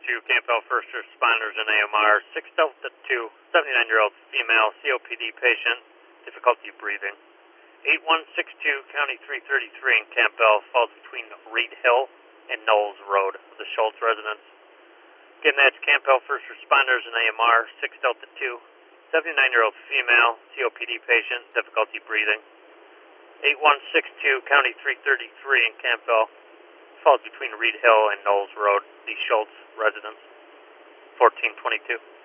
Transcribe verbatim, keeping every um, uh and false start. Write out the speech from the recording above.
two, Campbell First Responders and A M R, six Delta two, seventy-nine-year-old female C O P D patient, difficulty breathing. eight one six two, County three thirty-three in Campbell, falls between Reed Hill and Knowles Road, the Schultz residence. Again, that's Campbell First Responders and A M R, six Delta two, seventy-nine-year-old female C O P D patient, difficulty breathing. eight one six two, County three thirty-three in Campbell, falls between Reed Hill and Knowles Road, the Schultz residence, fourteen twenty-two.